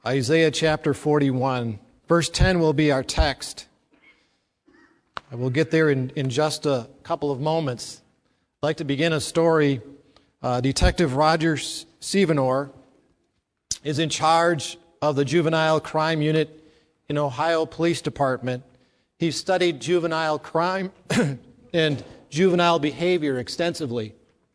Isaiah chapter 41. Verse 10 will be our text. I will get there in just a couple of moments. I'd like to begin a story. Detective Roger Sevenor is in charge of the juvenile crime unit in Ohio Police Department. He studied juvenile crime and juvenile behavior extensively.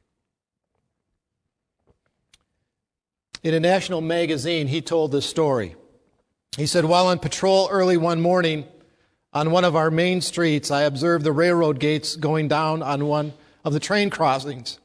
In a national magazine, he told this story. He said, while on patrol early one morning on one of our main streets, I observed the railroad gates going down on one of the train crossings.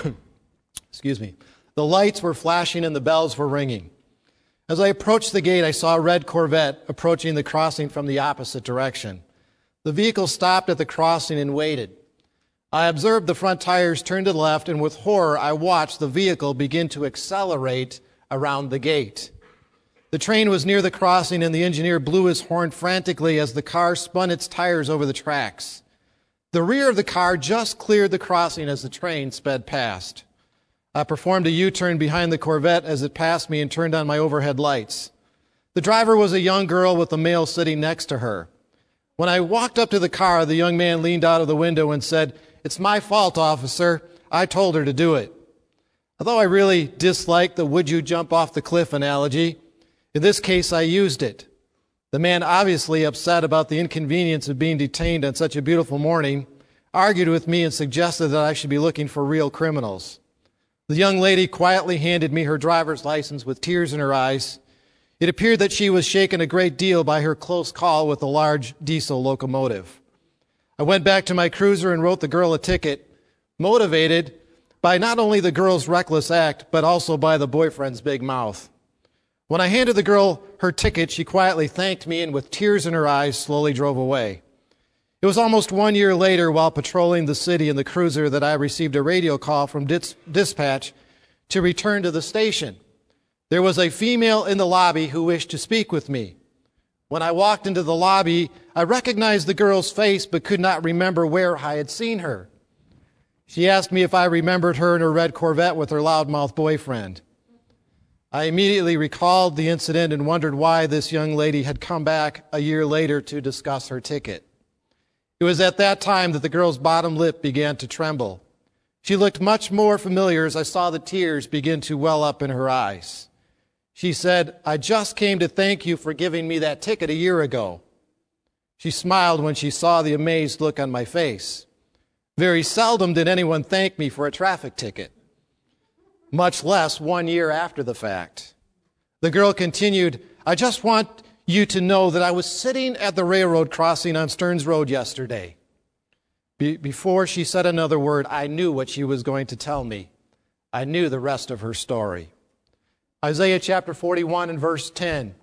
Excuse me. The lights were flashing and the bells were ringing. As I approached the gate, I saw a red Corvette approaching the crossing from the opposite direction. The vehicle stopped at the crossing and waited. I observed the front tires turn to the left, and with horror, I watched the vehicle begin to accelerate around the gate. The train was near the crossing, and the engineer blew his horn frantically as the car spun its tires over the tracks. The rear of the car just cleared the crossing as the train sped past. I performed a U-turn behind the Corvette as it passed me and turned on my overhead lights. The driver was a young girl with a male sitting next to her. When I walked up to the car, the young man leaned out of the window and said, "It's my fault, officer. I told her to do it." Although I really dislike the would you jump off the cliff analogy, in this case I used it. The man, obviously upset about the inconvenience of being detained on such a beautiful morning, argued with me and suggested that I should be looking for real criminals. The young lady quietly handed me her driver's license with tears in her eyes. It appeared that she was shaken a great deal by her close call with a large diesel locomotive. I went back to my cruiser and wrote the girl a ticket, motivated by not only the girl's reckless act, but also by the boyfriend's big mouth. When I handed the girl her ticket, she quietly thanked me and with tears in her eyes slowly drove away. It was almost 1 year later, while patrolling the city in the cruiser, that I received a radio call from dispatch to return to the station. There was a female in the lobby who wished to speak with me. When I walked into the lobby, I recognized the girl's face but could not remember where I had seen her. She asked me if I remembered her in her red Corvette with her loudmouth boyfriend. I immediately recalled the incident and wondered why this young lady had come back a year later to discuss her ticket. It was at that time that the girl's bottom lip began to tremble. She looked much more familiar as I saw the tears begin to well up in her eyes. She said, "I just came to thank you for giving me that ticket a year ago." She smiled when she saw the amazed look on my face. Very seldom did anyone thank me for a traffic ticket, much less 1 year after the fact. The girl continued, "I just want you to know that I was sitting at the railroad crossing on Stearns Road yesterday." Before she said another word, I knew what she was going to tell me. I knew the rest of her story. Isaiah chapter 41 and verse 10.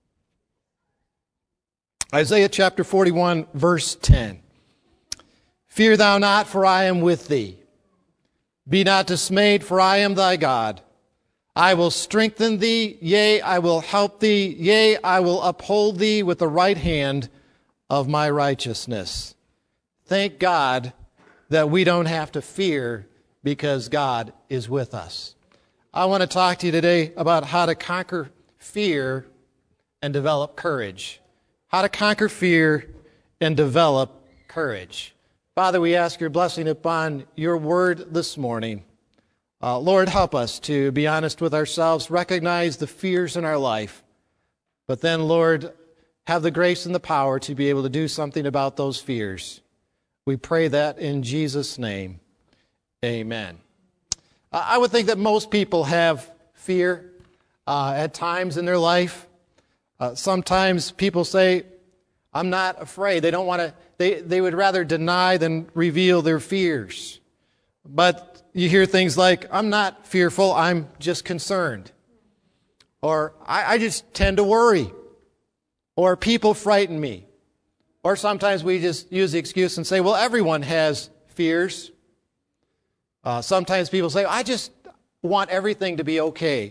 Isaiah chapter 41, verse 10. "Fear thou not, for I am with thee. Be not dismayed, for I am thy God. I will strengthen thee, yea, I will help thee, yea, I will uphold thee with the right hand of my righteousness." Thank God that we don't have to fear because God is with us. I want to talk to you today about how to conquer fear and develop courage. How to conquer fear and develop courage. Father, we ask your blessing upon your word this morning. Lord, help us to be honest with ourselves, recognize the fears in our life, but then, Lord, have the grace and the power to be able to do something about those fears. We pray that in Jesus' name. Amen. I would think that most people have fear at times in their life. Sometimes people say, "I'm not afraid." They don't want to. They would rather deny than reveal their fears. But you hear things like, "I'm not fearful, I'm just concerned." Or, I just tend to worry. Or, "People frighten me." Or sometimes we just use the excuse and say, "Well, everyone has fears." Sometimes people say, "I just want everything to be okay."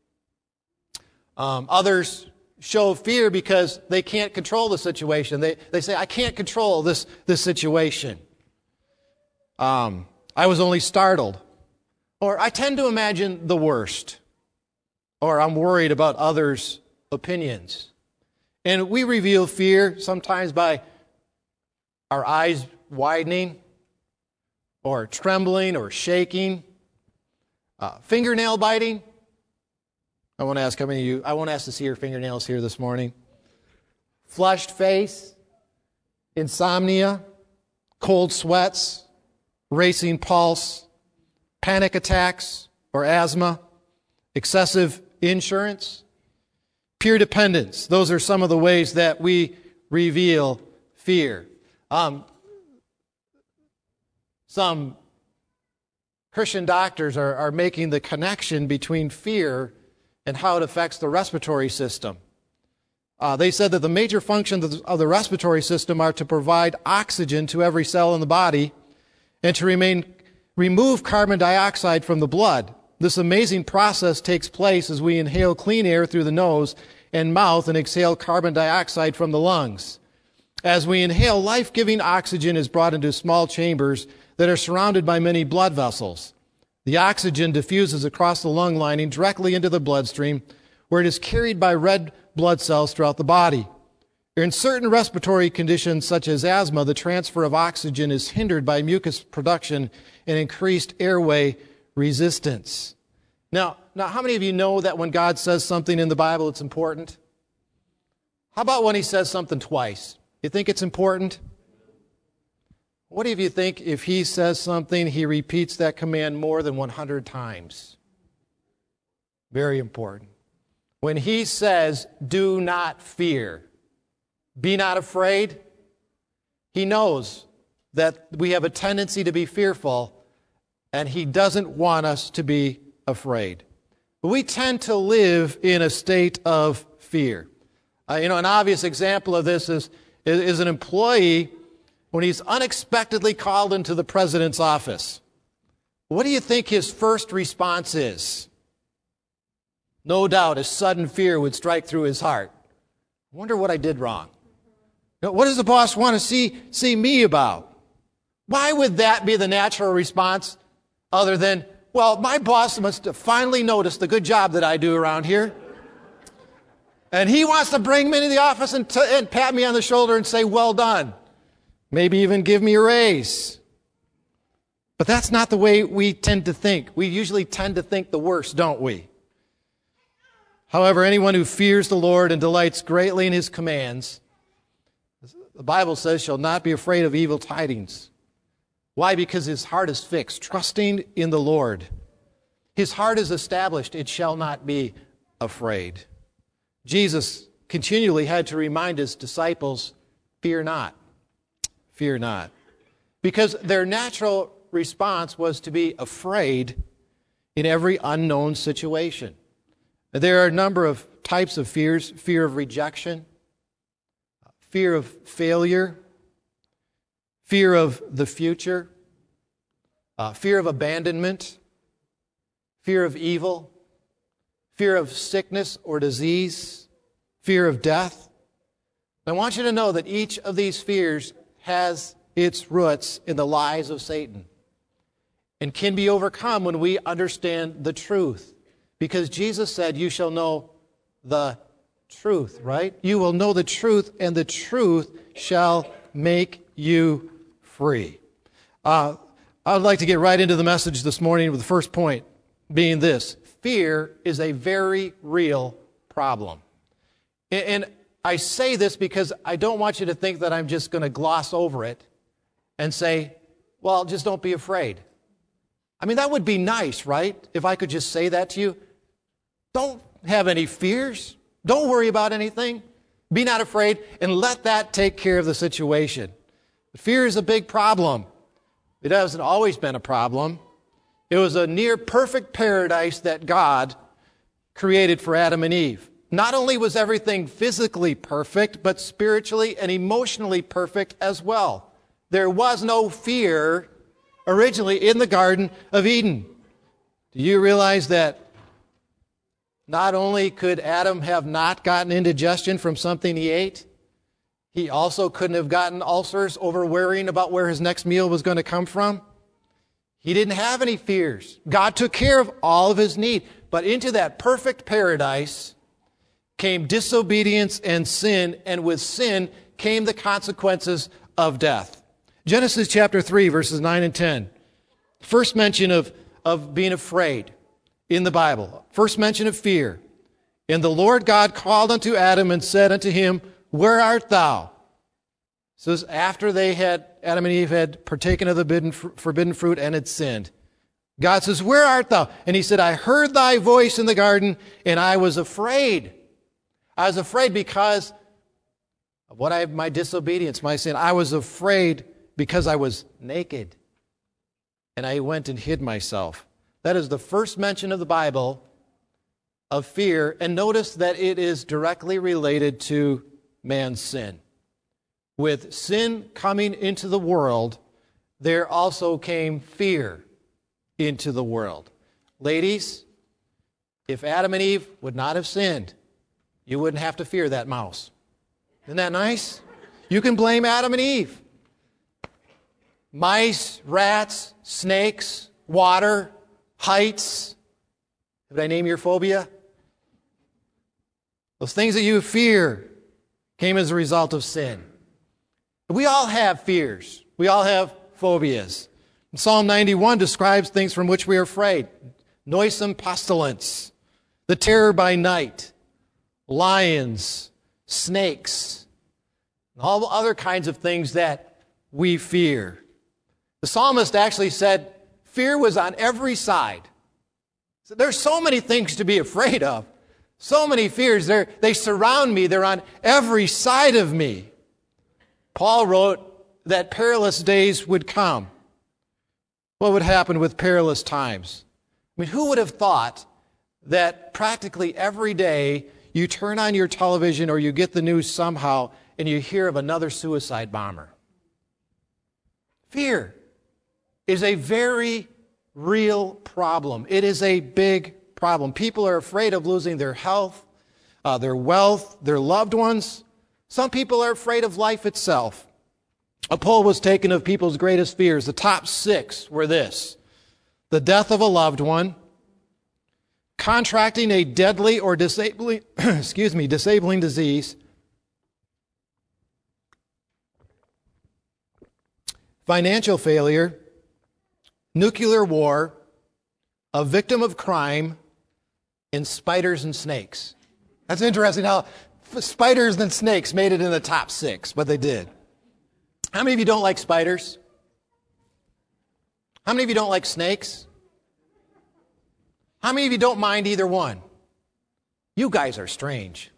Others show fear because they can't control the situation. They say, "I can't control this situation. I was only startled." Or, "I tend to imagine the worst." Or, "I'm worried about others' opinions. And we reveal fear sometimes by our eyes widening, or trembling, or shaking, fingernail biting. I won't ask how many of you, I won't ask to see your fingernails here this morning. Flushed face, insomnia, cold sweats, racing pulse, panic attacks or asthma, excessive insurance, peer dependence. Those are some of the ways that we reveal fear. Some Christian doctors are making the connection between fear and how it affects the respiratory system. They said that the major functions of the respiratory system are to provide oxygen to every cell in the body and to remove carbon dioxide from the blood. This amazing process takes place as we inhale clean air through the nose and mouth and exhale carbon dioxide from the lungs. As we inhale, life-giving oxygen is brought into small chambers that are surrounded by many blood vessels. The oxygen diffuses across the lung lining directly into the bloodstream, where it is carried by red blood cells throughout the body. In certain respiratory conditions, such as asthma, the transfer of oxygen is hindered by mucus production and increased airway resistance. Now, how many of you know that when God says something in the Bible, it's important? How about when He says something twice? You think it's important? What do you think if He says something, He repeats that command more than 100 times? Very important. When He says, do not fear, be not afraid, He knows that we have a tendency to be fearful, and He doesn't want us to be afraid. But we tend to live in a state of fear. An obvious example of this is an employee when he's unexpectedly called into the president's office. What do you think his first response is? No doubt a sudden fear would strike through his heart. I wonder what I did wrong. What does the boss want to see me about? Why would that be the natural response other than, well, my boss must have finally noticed the good job that I do around here. And he wants to bring me into the office and pat me on the shoulder and say, well done. Maybe even give me a raise. But that's not the way we tend to think. We usually tend to think the worst, don't we? However, anyone who fears the Lord and delights greatly in His commands, the Bible says, shall not be afraid of evil tidings. Why? Because his heart is fixed, trusting in the Lord. His heart is established. It shall not be afraid. Jesus continually had to remind His disciples, fear not. Fear not. Because their natural response was to be afraid in every unknown situation. There are a number of types of fears: fear of rejection, fear of failure, fear of the future, fear of abandonment, fear of evil, fear of sickness or disease, fear of death. I want you to know that each of these fears has its roots in the lies of Satan and can be overcome when we understand the truth. Because Jesus said, you shall know the truth, right? You will know the truth, and the truth shall make you free. I would like to get right into the message this morning with the first point being this: fear is a very real problem. And I say this because I don't want you to think that I'm just going to gloss over it and say, well, just don't be afraid. I mean, that would be nice, right? If I could just say that to you. Don't have any fears. Don't worry about anything. Be not afraid, and let that take care of the situation. Fear is a big problem. It hasn't always been a problem. It was a near perfect paradise that God created for Adam and Eve. Not only was everything physically perfect, but spiritually and emotionally perfect as well. There was no fear originally in the Garden of Eden. Do you realize that not only could Adam have not gotten indigestion from something he ate, he also couldn't have gotten ulcers over worrying about where his next meal was going to come from? He didn't have any fears. God took care of all of his need. But into that perfect paradise came disobedience and sin, and with sin came the consequences of death. Genesis chapter 3, verses 9 and 10. First mention of being afraid in the Bible. First mention of fear. And the Lord God called unto Adam and said unto him, Where art thou? So this is after Adam and Eve had partaken of the forbidden fruit and had sinned. God says, Where art thou? And he said, I heard thy voice in the garden, and I was afraid. I was afraid because of my disobedience, my sin. I was afraid because I was naked, and I went and hid myself. That is the first mention of the Bible of fear, and notice that it is directly related to man's sin. With sin coming into the world, there also came fear into the world. Ladies, if Adam and Eve would not have sinned, you wouldn't have to fear that mouse. Isn't that nice? You can blame Adam and Eve. Mice, rats, snakes, water, heights. Did I name your phobia? Those things that you fear came as a result of sin. We all have fears. We all have phobias. Psalm 91 describes things from which we are afraid. Noisome pestilence, the terror by night, lions, snakes, and all other kinds of things that we fear. The psalmist actually said fear was on every side. So there's so many things to be afraid of. So many fears. They surround me. They're on every side of me. Paul wrote that perilous days would come. What would happen with perilous times? I mean, who would have thought that practically every day you turn on your television or you get the news somehow and you hear of another suicide bomber? Fear is a very real problem. It is a big problem. People are afraid of losing their health, their wealth, their loved ones. Some people are afraid of life itself. A poll was taken of people's greatest fears. The top 6 were this: the death of a loved one, contracting a deadly or disabling disease, financial failure, nuclear war, a victim of crime, and spiders and snakes. That's interesting how spiders and snakes made it in the top 6, but they did. How many of you don't like spiders? How many of you don't like snakes? How many of you don't mind either one? You guys are strange.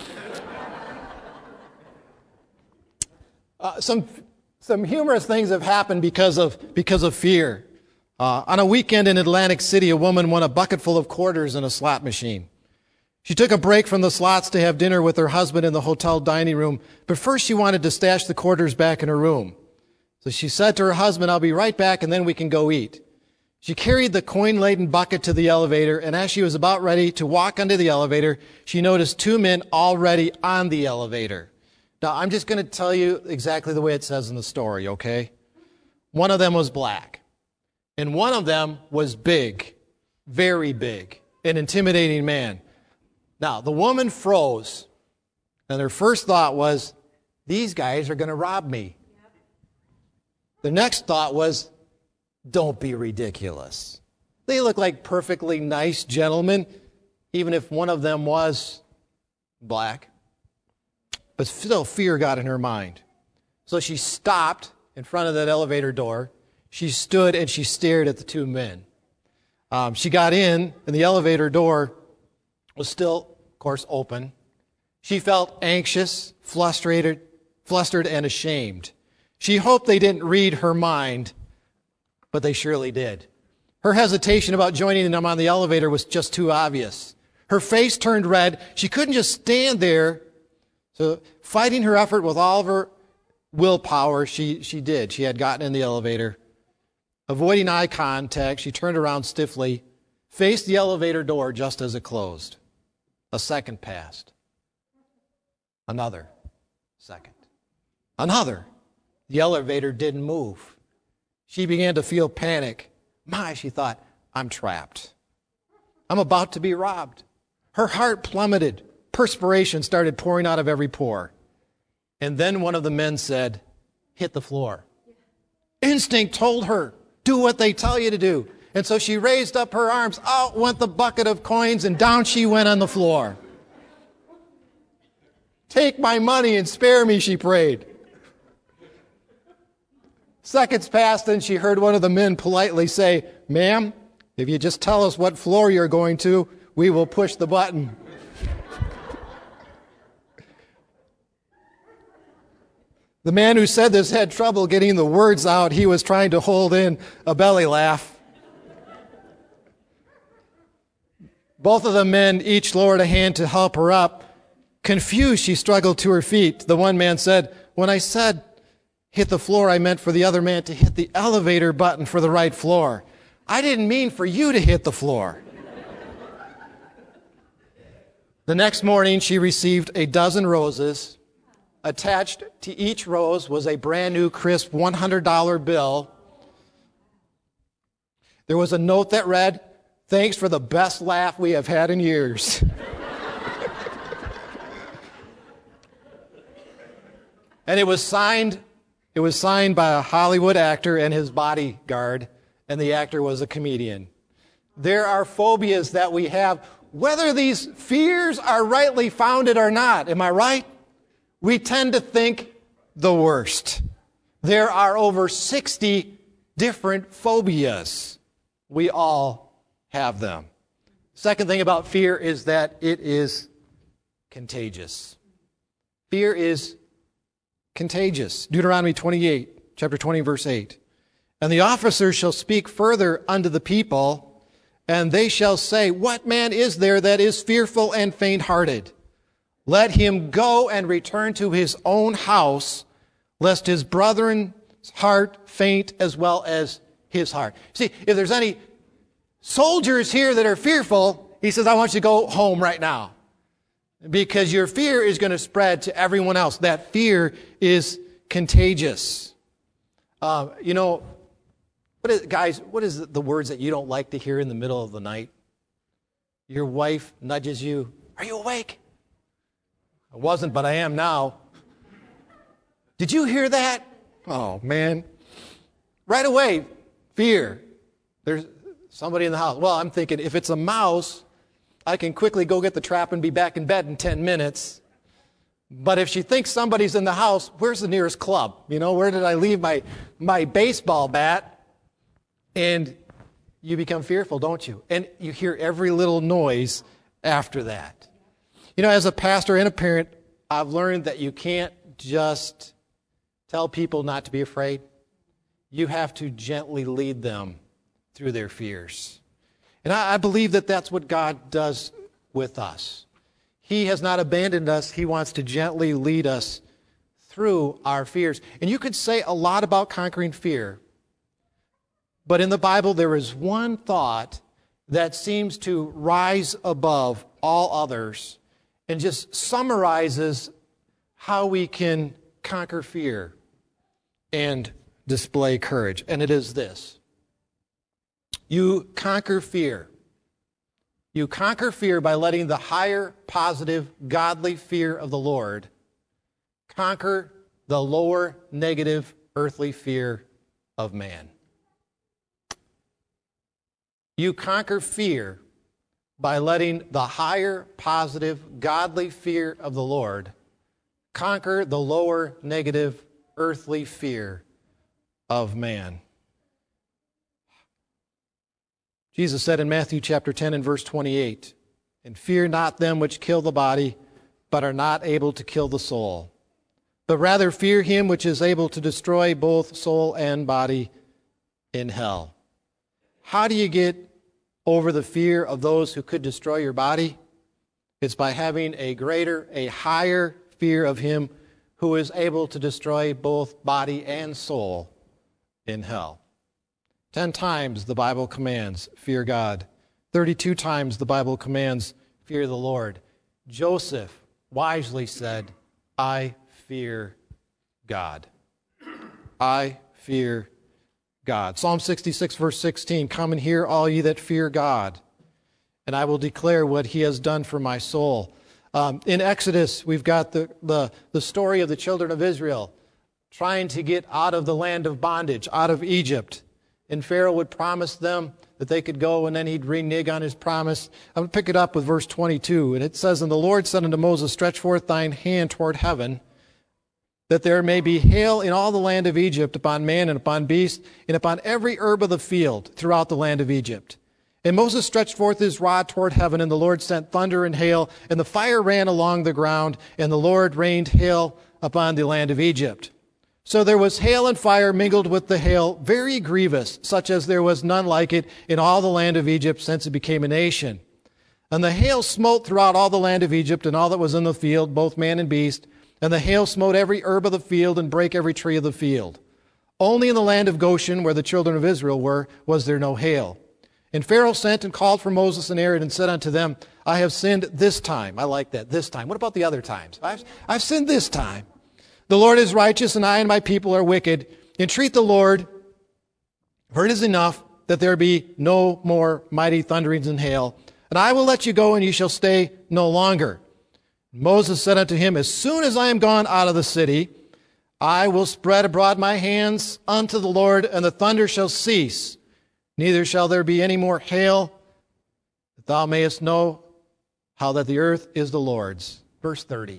Some humorous things have happened because of fear. On a weekend in Atlantic City, a woman won a bucket full of quarters in a slot machine. She took a break from the slots to have dinner with her husband in the hotel dining room, but first she wanted to stash the quarters back in her room. So she said to her husband, I'll be right back and then we can go eat. She carried the coin-laden bucket to the elevator, and as she was about ready to walk onto the elevator, she noticed 2 men already on the elevator. Now, I'm just going to tell you exactly the way it says in the story, okay? One of them was black, and one of them was big, very big, an intimidating man. Now, the woman froze, and her first thought was, these guys are going to rob me. The next thought was, don't be ridiculous. They look like perfectly nice gentlemen, even if one of them was black. But still, fear got in her mind. So she stopped in front of that elevator door. She stood and she stared at the 2 men. She got in, and the elevator door was still, of course, open. She felt anxious, flustered, and ashamed. She hoped they didn't read her mind, but they surely did. Her hesitation about joining them on the elevator was just too obvious. Her face turned red. She couldn't just stand there. So fighting her effort with all of her willpower, she did. She had gotten in the elevator. Avoiding eye contact, she turned around stiffly, faced the elevator door just as it closed. A second passed. Another second. Another. The elevator didn't move. She began to feel panic. She thought, I'm trapped. I'm about to be robbed. Her heart plummeted. perspiration started pouring out of every pore. And then one of the men said, hit the floor. Instinct told her, do what they tell you to do. And so she raised up her arms, out went the bucket of coins, and down she went on the floor. Take my money and spare me, she prayed. Seconds passed, and she heard one of the men politely say, ma'am, if you just tell us what floor you're going to, we will push the button. The man who said this had trouble getting the words out. He was trying to hold in a belly laugh. Both of the men each lowered a hand to help her up. Confused, she struggled to her feet. The one man said, when I said hit the floor, I meant for the other man to hit the elevator button for the right floor. I didn't mean for you to hit the floor. The next morning, she received a dozen roses. Attached to each rose was a brand new, crisp $100 bill. There was a note that read, thanks for the best laugh we have had in years. And it was signed by a Hollywood actor and his bodyguard, and the actor was a comedian. There are phobias that we have, whether these fears are rightly founded or not. Am I right? We tend to think the worst. There are over 60 different phobias. We all have them. Second thing about fear is that it is contagious. Fear is contagious. Deuteronomy 28, chapter 20, verse 8. And the officers shall speak further unto the people, and they shall say, what man is there that is fearful and faint-hearted? Let him go and return to his own house, lest his brethren's heart faint as well as his heart. See, if there's any soldiers here that are fearful, he says, I want you to go home right now. Because your fear is going to spread to everyone else. That fear is contagious. What is the words that you don't like to hear in the middle of the night? Your wife nudges you, are you awake? I wasn't, but I am now. Did you hear that? Oh, man. Right away, fear. There's somebody in the house. Well, I'm thinking, if it's a mouse, I can quickly go get the trap and be back in bed in 10 minutes. But if she thinks somebody's in the house, where's the nearest club? Where did I leave my baseball bat? And you become fearful, don't you? And you hear every little noise after that. As a pastor and a parent, I've learned that you can't just tell people not to be afraid. You have to gently lead them through their fears. And I believe that that's what God does with us. He has not abandoned us. He wants to gently lead us through our fears. And you could say a lot about conquering fear. But in the Bible, there is one thought that seems to rise above all others and just summarizes how we can conquer fear and display courage. And it is this. You conquer fear. You conquer fear by letting the higher, positive, godly fear of the Lord conquer the lower, negative, earthly fear of man. You conquer fear by letting the higher, positive, godly fear of the Lord conquer the lower, negative, earthly fear of man. Jesus said in Matthew chapter 10 and verse 28, and fear not them which kill the body, but are not able to kill the soul, but rather fear him which is able to destroy both soul and body in hell. How do you get over the fear of those who could destroy your body? It's by having a higher fear of him who is able to destroy both body and soul in hell. 10 times the Bible commands, fear God. 32 times the Bible commands, fear the Lord. Joseph wisely said, I fear God. I fear God. Psalm 66, verse 16, come and hear all ye that fear God, and I will declare what he has done for my soul. In Exodus, we've got the story of the children of Israel trying to get out of the land of bondage, out of Egypt. And Pharaoh would promise them that they could go, and then he'd renege on his promise. I'm going to pick it up with verse 22. And it says, "And the Lord said unto Moses, Stretch forth thine hand toward heaven, that there may be hail in all the land of Egypt, upon man and upon beast, and upon every herb of the field throughout the land of Egypt. And Moses stretched forth his rod toward heaven, and the Lord sent thunder and hail, and the fire ran along the ground, and the Lord rained hail upon the land of Egypt. So there was hail and fire mingled with the hail, very grievous, such as there was none like it in all the land of Egypt since it became a nation. And the hail smote throughout all the land of Egypt, and all that was in the field, both man and beast. And the hail smote every herb of the field, and brake every tree of the field. Only in the land of Goshen, where the children of Israel were, was there no hail. And Pharaoh sent and called for Moses and Aaron, and said unto them, I have sinned this time." I like that, this time. What about the other times? I've sinned this time. "The Lord is righteous, and I and my people are wicked. Entreat the Lord, for it is enough that there be no more mighty thunderings and hail. And I will let you go, and you shall stay no longer." Moses said unto him, "As soon as I am gone out of the city, I will spread abroad my hands unto the Lord, and the thunder shall cease. Neither shall there be any more hail, that thou mayest know how that the earth is the Lord's." Verse 30.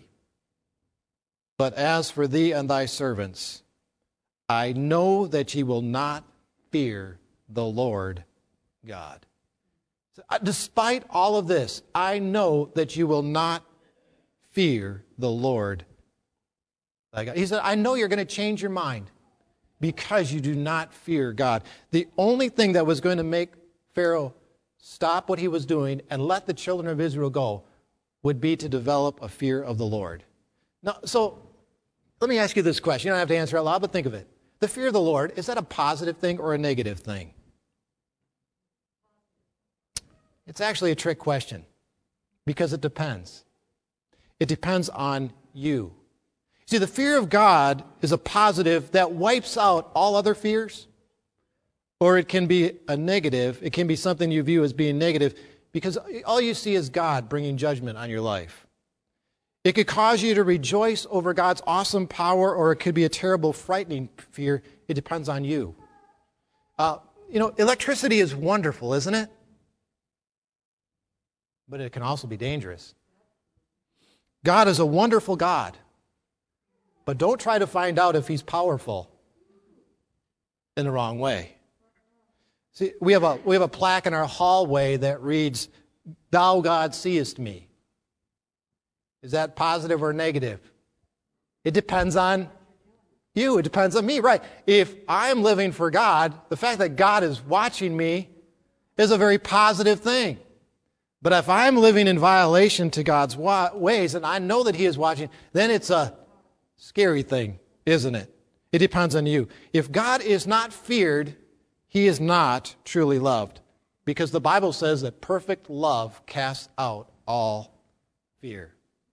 "But as for thee and thy servants, I know that ye will not fear the Lord God." Despite all of this, I know that you will not fear the Lord thy God. He said, I know you're going to change your mind because you do not fear God. The only thing that was going to make Pharaoh stop what he was doing and let the children of Israel go would be to develop a fear of the Lord. Now, so let me ask you this question. You don't have to answer out loud, but think of it. The fear of the Lord, is that a positive thing or a negative thing? It's actually a trick question because it depends. It depends on you. See, the fear of God is a positive that wipes out all other fears, or it can be a negative. It can be something you view as being negative because all you see is God bringing judgment on your life. It could cause you to rejoice over God's awesome power, or it could be a terrible, frightening fear. It depends on you. Electricity is wonderful, isn't it? But it can also be dangerous. God is a wonderful God. But don't try to find out if he's powerful in the wrong way. See, we have a plaque in our hallway that reads, "Thou, God, seest me." Is that positive or negative? It depends on you. It depends on me, right? If I'm living for God, the fact that God is watching me is a very positive thing. But if I'm living in violation to God's ways, and I know that he is watching, then it's a scary thing, isn't it? It depends on you. If God is not feared, he is not truly loved. Because the Bible says that perfect love casts out all fear.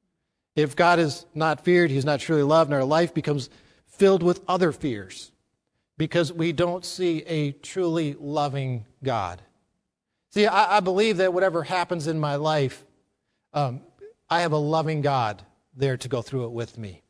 If God is not feared, he's not truly loved, and our life becomes filled with other fears because we don't see a truly loving God. See, I believe that whatever happens in my life, I have a loving God there to go through it with me.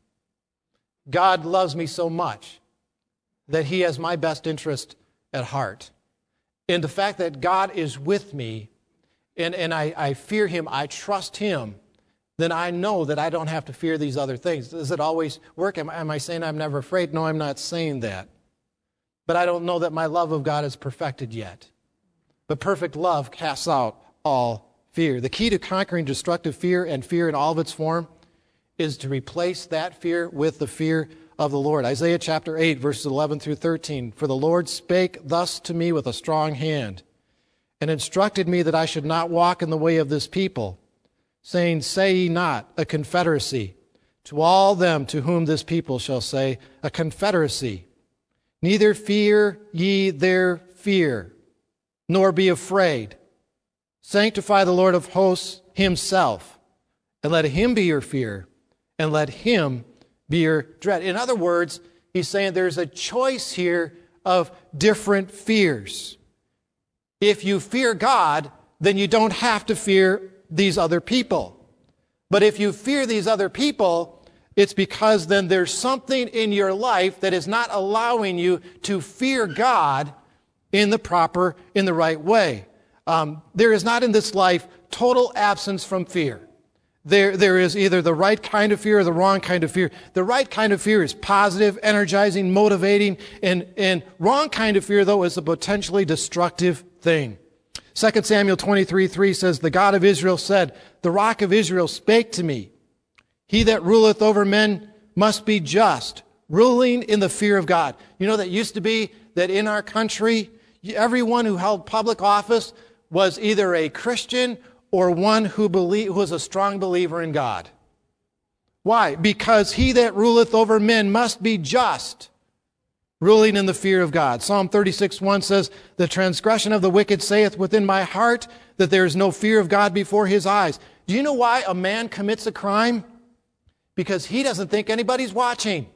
God loves me so much that he has my best interest at heart. And the fact that God is with me and I fear him, I trust him, then I know that I don't have to fear these other things. Does it always work? Am I saying I'm never afraid? No, I'm not saying that. But I don't know that my love of God is perfected yet. But perfect love casts out all fear. The key to conquering destructive fear and fear in all of its form is to replace that fear with the fear of the Lord. Isaiah chapter 8, verses 11 through 13. "For the Lord spake thus to me with a strong hand, and instructed me that I should not walk in the way of this people, saying, Say ye not, a confederacy. To all them to whom this people shall say, a confederacy. Neither fear ye their fear, nor be afraid. Sanctify the Lord of hosts himself, and let him be your fear, and let him be your dread." In other words, he's saying there's a choice here of different fears. If you fear God, then you don't have to fear these other people. But if you fear these other people, it's because then there's something in your life that is not allowing you to fear God in the right way. There is not in this life total absence from fear. There is either the right kind of fear or the wrong kind of fear. The right kind of fear is positive, energizing, motivating, and wrong kind of fear, though, is a potentially destructive thing. 2 Samuel 23:3 says, "The God of Israel said, the rock of Israel spake to me. He that ruleth over men must be just, ruling in the fear of God." You know, that used to be that in our country, everyone who held public office was either a Christian or one who was a strong believer in God. Why? Because he that ruleth over men must be just, ruling in the fear of God. Psalm 36:1 says, "The transgression of the wicked saith within my heart that there is no fear of God before his eyes." Do you know why a man commits a crime? Because he doesn't think anybody's watching.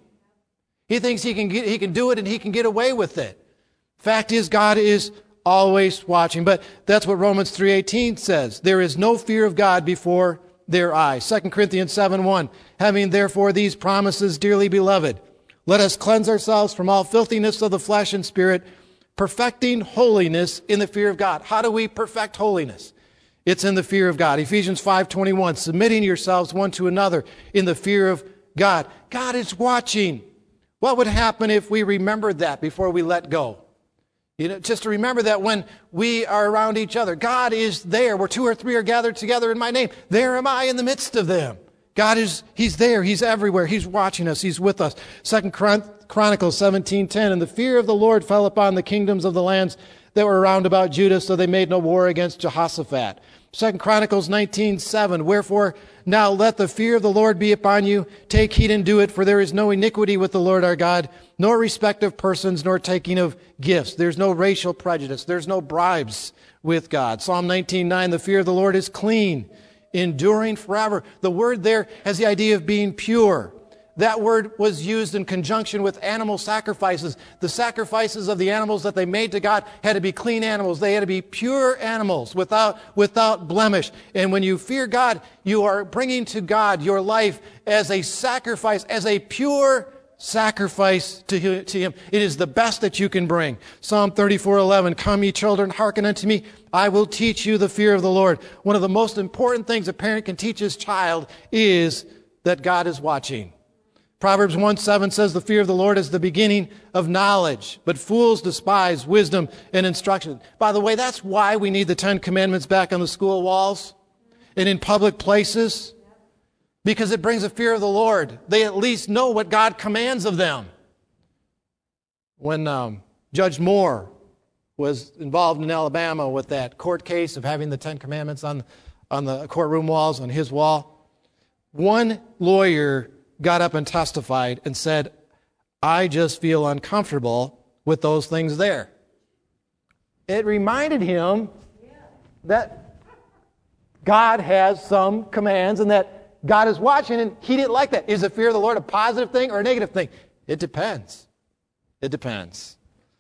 He thinks he can do it and he can get away with it. Fact is, God is always watching. But that's what Romans 3:18 says. There is no fear of God before their eyes. 2 Corinthians 7:1, "Having therefore these promises, dearly beloved, let us cleanse ourselves from all filthiness of the flesh and spirit, perfecting holiness in the fear of God." How do we perfect holiness? It's in the fear of God. Ephesians 5:21, "Submitting yourselves one to another in the fear of God." God is watching. What would happen if we remembered that before we let go? You know, just to remember that when we are around each other, God is there. Where two or three are gathered together in my name, there am I in the midst of them. He's there. He's everywhere. He's watching us. He's with us. 2 Chronicles 17:10, "And the fear of the Lord fell upon the kingdoms of the lands that were round about Judah, so they made no war against Jehoshaphat." 2 Chronicles 19:7, "Wherefore now let the fear of the Lord be upon you. Take heed and do it, for there is no iniquity with the Lord our God, nor respect of persons, nor taking of gifts." There's no racial prejudice. There's no bribes with God. Psalm 19:9, "The fear of the Lord is clean, enduring forever." The word there has the idea of being pure. That word was used in conjunction with animal sacrifices. The sacrifices of the animals that they made to God had to be clean animals. They had to be pure animals without blemish. And when you fear God, you are bringing to God your life as a sacrifice, as a pure sacrifice to Him. It is the best that you can bring. Psalm 34:11, "Come ye children, hearken unto me. I will teach you the fear of the Lord." One of the most important things a parent can teach his child is that God is watching. Proverbs 1:7 says, "The fear of the Lord is the beginning of knowledge, but fools despise wisdom and instruction." By the way, that's why we need the 10 Commandments back on the school walls and in public places, because it brings a fear of the Lord. They at least know what God commands of them. When Judge Moore was involved in Alabama with that court case of having the 10 Commandments on the courtroom walls, on his wall, one lawyer got up and testified and said, "I just feel uncomfortable with those things there." It reminded him that God has some commands and that God is watching, and he didn't like that. Is the fear of the Lord a positive thing or a negative thing? It depends. It depends.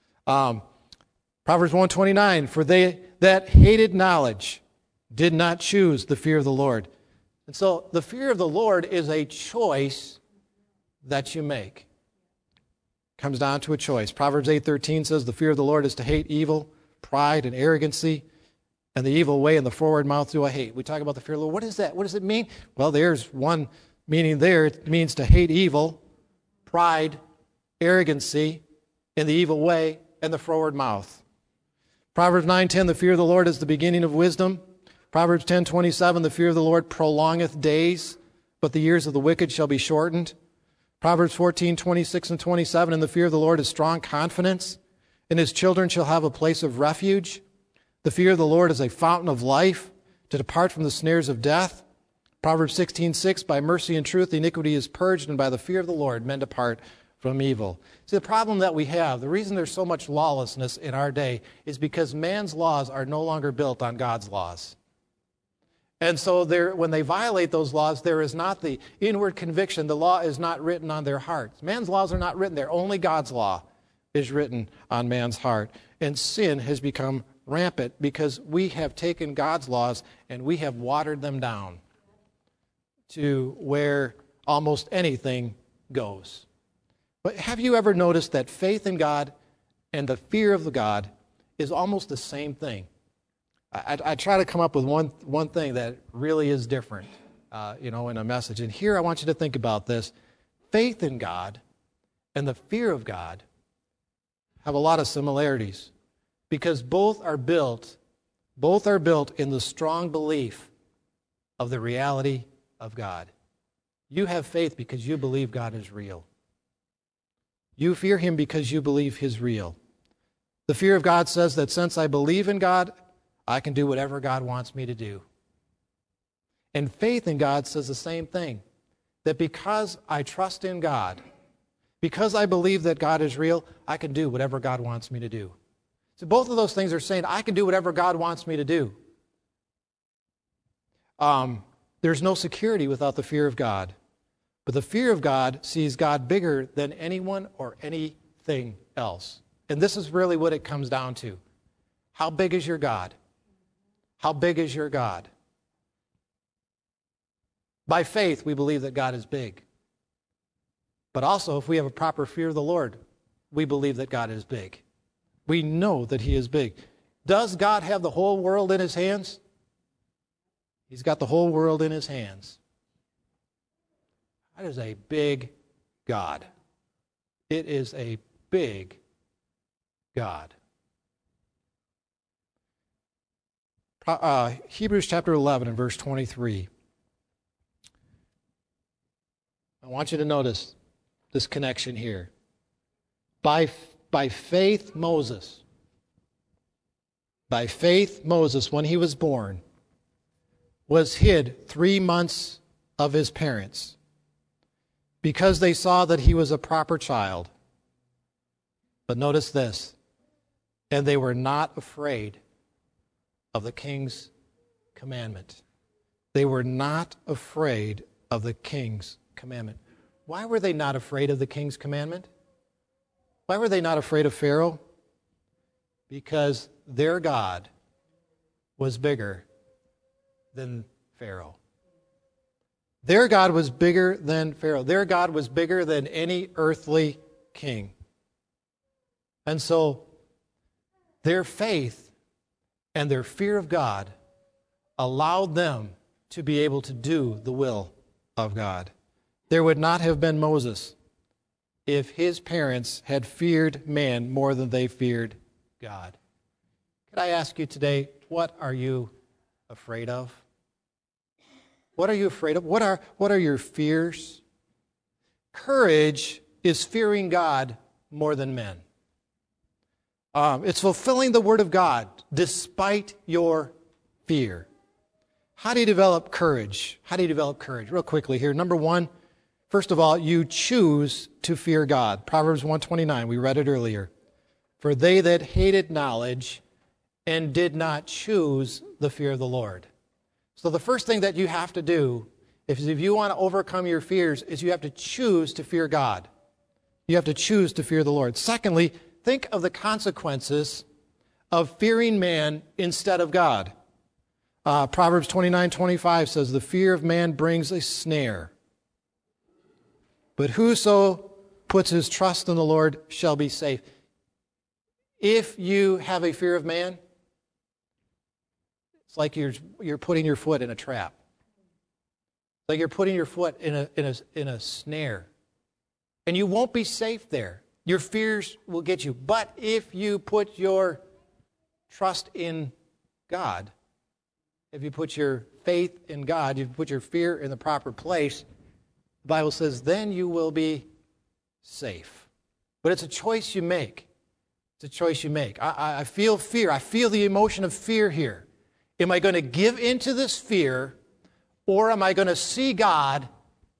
Proverbs 1:29, "For they that hated knowledge did not choose the fear of the Lord." And so the fear of the Lord is a choice that you make. It comes down to a choice. Proverbs 8:13 says, "The fear of the Lord is to hate evil, pride, and arrogancy, and the evil way and the forward mouth do I hate." We talk about the fear of the Lord. What is that? What does it mean? Well, there's one meaning there. It means to hate evil, pride, arrogancy, and the evil way, and the forward mouth. Proverbs 9:10, "The fear of the Lord is the beginning of wisdom." Proverbs 10:27, "The fear of the Lord prolongeth days, but the years of the wicked shall be shortened." Proverbs 14:26 and 27, "And the fear of the Lord is strong confidence, and his children shall have a place of refuge. The fear of the Lord is a fountain of life, to depart from the snares of death." Proverbs 16:6, "By mercy and truth iniquity is purged, and by the fear of the Lord men depart from evil." See, the problem that we have, the reason there's so much lawlessness in our day, is because man's laws are no longer built on God's laws. And so when they violate those laws, there is not the inward conviction. The law is not written on their hearts. Man's laws are not written there. Only God's law is written on man's heart. And sin has become rampant because we have taken God's laws and we have watered them down. to where almost anything goes. But have you ever noticed that faith in God and the fear of God is almost the same thing? I try to come up with one thing that really is different, in a message. And here I want you to think about this. Faith in God and the fear of God have a lot of similarities because both are built in the strong belief of the reality of God. You have faith because you believe God is real. You fear Him because you believe He's real. The fear of God says that since I believe in God, I can do whatever God wants me to do. And faith in God says the same thing, that because I trust in God, because I believe that God is real, I can do whatever God wants me to do. So both of those things are saying I can do whatever God wants me to do. There's no security without the fear of God. But the fear of God sees God bigger than anyone or anything else. And this is really what it comes down to. How big is your God? How big is your God? By faith, we believe that God is big. But also, if we have a proper fear of the Lord, we believe that God is big. We know that He is big. Does God have the whole world in His hands? He's got the whole world in His hands. That is a big God. It is a big God. Hebrews chapter 11 and verse 23. I want you to notice this connection here. By faith, Moses, when he was born, was hid 3 months of his parents because they saw that he was a proper child. But notice this, and they were not afraid of the king's commandment. They were not afraid of the king's commandment. Why were they not afraid of the king's commandment? Why were they not afraid of Pharaoh? Because their God was bigger than Pharaoh. Their God was bigger than Pharaoh. Their God was bigger than any earthly king. And so their faith and their fear of God allowed them to be able to do the will of God. There would not have been Moses if his parents had feared man more than they feared God. Could I ask you today, what are you afraid of? What are you afraid of? What are your fears? Courage is fearing God more than men. It's fulfilling the Word of God despite your fear. How do you develop courage? Real quickly here. Number one, first of all, you choose to fear God. Proverbs 1:29, we read it earlier. For they that hated knowledge and did not choose the fear of the Lord. So the first thing that you have to do, if you want to overcome your fears, is you have to choose to fear God. You have to choose to fear the Lord. Secondly, think of the consequences of fearing man instead of God. Proverbs 29:25 says, the fear of man brings a snare. But whoso puts his trust in the Lord shall be safe. If you have a fear of man, it's like you're putting your foot in a trap. It's like you're putting your foot in a snare. And you won't be safe there. Your fears will get you. But if you put your trust in God, if you put your faith in God, you put your fear in the proper place, the Bible says, then you will be safe. But it's a choice you make. It's a choice you make. I feel fear. I feel the emotion of fear here. Am I going to give into this fear, or am I going to see God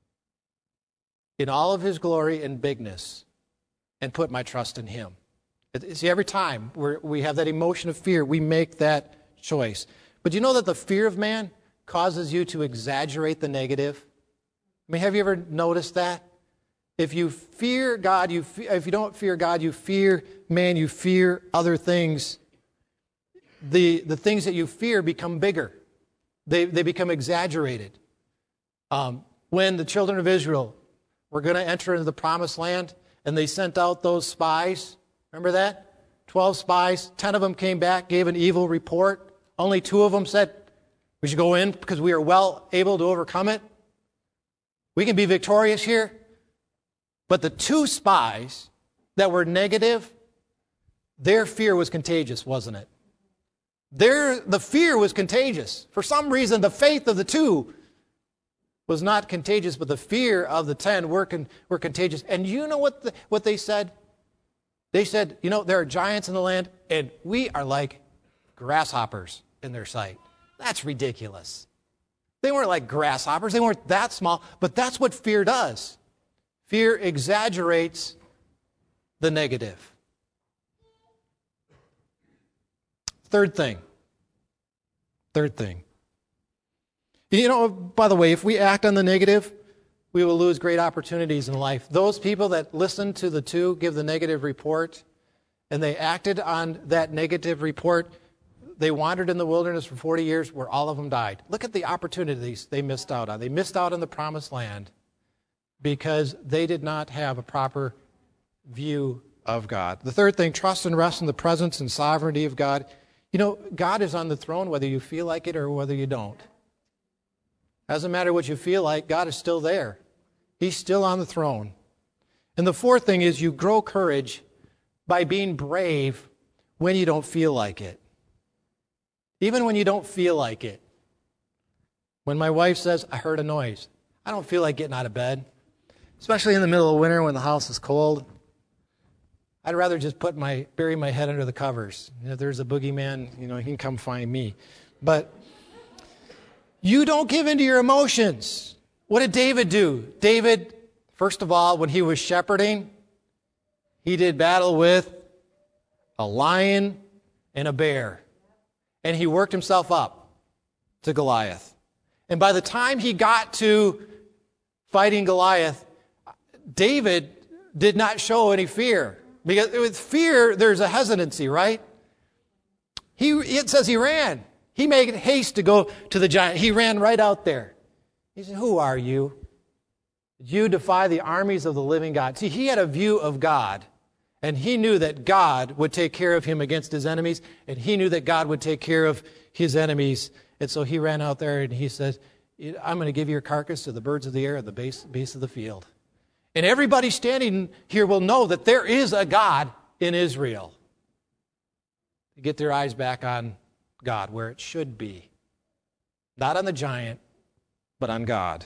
in all of His glory and bigness and put my trust in Him? See, every time we have that emotion of fear, we make that choice. But you know that the fear of man causes you to exaggerate the negative? I mean, have you ever noticed that? If you fear God, if you don't fear God, you fear man, you fear other things. The things that you fear become bigger. They become exaggerated. When the children of Israel were going to enter into the promised land and they sent out those spies, remember that? 12 spies, 10 of them came back, gave an evil report. Only 2 of them said, we should go in because we are well able to overcome it. We can be victorious here. But the 2 spies that were negative, their fear was contagious, wasn't it? The fear was contagious. For some reason, the faith of the 2 was not contagious, but the fear of the 10 were contagious. And you know what they said? They said, there are giants in the land, and we are like grasshoppers in their sight. That's ridiculous. They weren't like grasshoppers. They weren't that small, but that's what fear does. Fear exaggerates the negative. Third thing. By the way, if we act on the negative, we will lose great opportunities in life. Those people that listened to the 2 give the negative report, and they acted on that negative report, they wandered in the wilderness for 40 years where all of them died. Look at the opportunities they missed out on. They missed out on the promised land because they did not have a proper view of God. The third thing, trust and rest in the presence and sovereignty of God. God is on the throne whether you feel like it or whether you don't. Doesn't matter what you feel like, God is still there. He's still on the throne. And the fourth thing is you grow courage by being brave when you don't feel like it. Even when you don't feel like it. When my wife says, I heard a noise, I don't feel like getting out of bed, especially in the middle of winter when the house is cold. I'd rather just bury my head under the covers. If there's a boogeyman, he can come find me. But you don't give in to your emotions. What did David do? David, first of all, when he was shepherding, he did battle with a lion and a bear. And he worked himself up to Goliath. And by the time he got to fighting Goliath, David did not show any fear. Because with fear, there's a hesitancy, right? It says he ran. He made haste to go to the giant. He ran right out there. He said, who are you? You defy the armies of the living God. See, he had a view of God, and he knew that God would take care of him against his enemies, and he knew that God would take care of his enemies. And so he ran out there and he said, I'm going to give your carcass to the birds of the air at the base of the field. And everybody standing here will know that there is a God in Israel. Get their eyes back on God, where it should be. Not on the giant, but on God.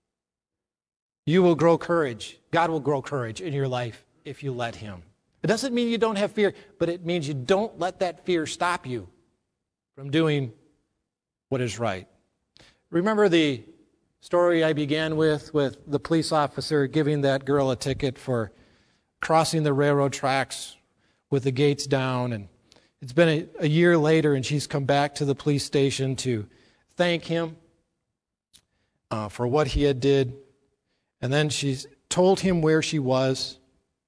You will grow courage. God will grow courage in your life if you let him. It doesn't mean you don't have fear, but it means you don't let that fear stop you from doing what is right. Remember the story I began with the police officer giving that girl a ticket for crossing the railroad tracks with the gates down, and it's been a year later, and she's come back to the police station to thank him for what he had did. And then she's told him where she was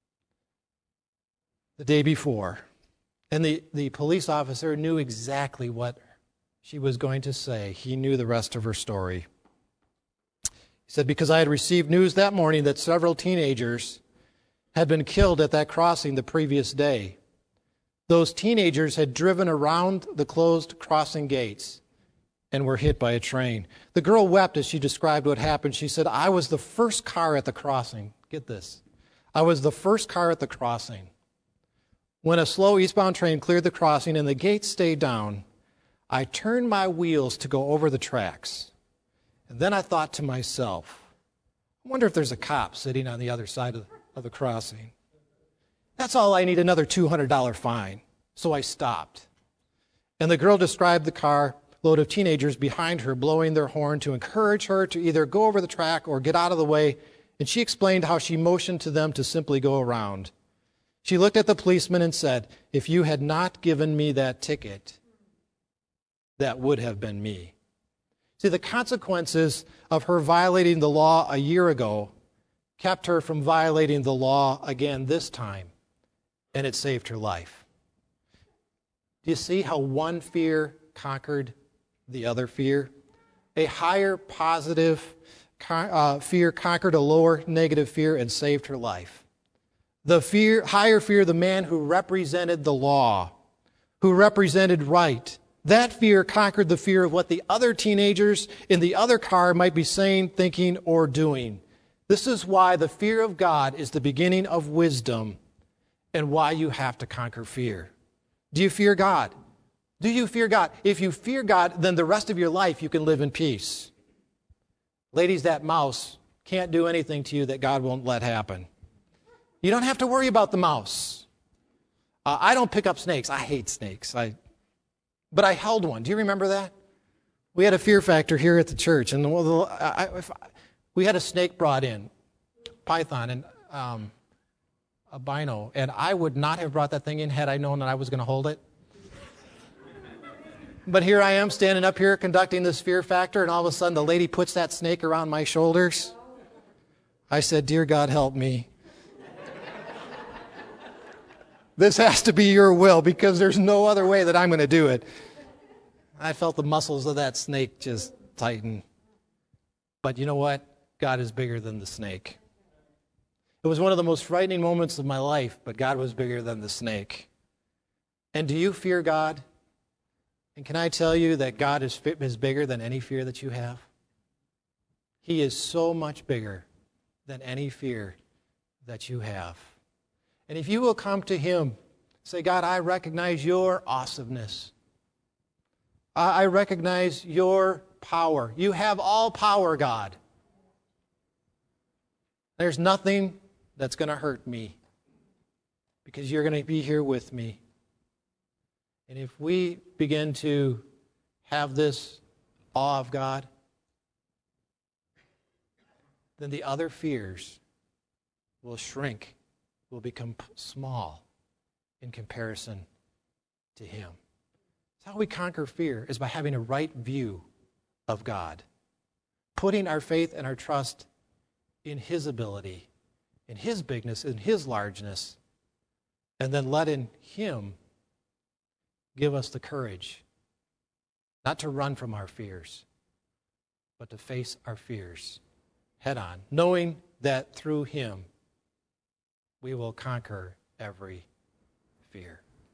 the day before. And the police officer knew exactly what she was going to say. He knew the rest of her story. He said, because I had received news that morning that several teenagers had been killed at that crossing the previous day. Those teenagers had driven around the closed crossing gates and were hit by a train. The girl wept as she described what happened. She said, I was the first car at the crossing. Get this. I was the first car at the crossing. When a slow eastbound train cleared the crossing and the gates stayed down, I turned my wheels to go over the tracks. And then I thought to myself, I wonder if there's a cop sitting on the other side of the crossing. That's all I need, another $200 fine. So I stopped. And the girl described the car load of teenagers behind her blowing their horn to encourage her to either go over the track or get out of the way. And she explained how she motioned to them to simply go around. She looked at the policeman and said, if you had not given me that ticket, that would have been me. See, the consequences of her violating the law a year ago kept her from violating the law again this time, and it saved her life. Do you see how one fear conquered the other fear? A higher positive fear conquered a lower negative fear and saved her life. The higher fear, the man who represented the law, who represented right. That fear conquered the fear of what the other teenagers in the other car might be saying, thinking, or doing. This is why the fear of God is the beginning of wisdom and why you have to conquer fear. Do you fear God? Do you fear God? If you fear God, then the rest of your life you can live in peace. Ladies, that mouse can't do anything to you that God won't let happen. You don't have to worry about the mouse. I don't pick up snakes. I hate snakes. But I held one. Do you remember that? We had a fear factor here at the church, and we had a snake brought in, python, and albino, and I would not have brought that thing in had I known that I was going to hold it. But here I am standing up here conducting this fear factor, and all of a sudden the lady puts that snake around my shoulders. I said, "Dear God, help me. This has to be your will because there's no other way that I'm going to do it." I felt the muscles of that snake just tighten. But you know what? God is bigger than the snake. It was one of the most frightening moments of my life, but God was bigger than the snake. And do you fear God? And can I tell you that God is bigger than any fear that you have? He is so much bigger than any fear that you have. And if you will come to Him, say, "God, I recognize your awesomeness. I recognize your power. You have all power, God. There's nothing that's going to hurt me because you're going to be here with me." And if we begin to have this awe of God, then the other fears will shrink, will become small in comparison to Him. That's how we conquer fear, is by having a right view of God, putting our faith and our trust in His ability, in His bigness, in His largeness, and then letting Him give us the courage not to run from our fears, but to face our fears head on, knowing that through Him we will conquer every fear.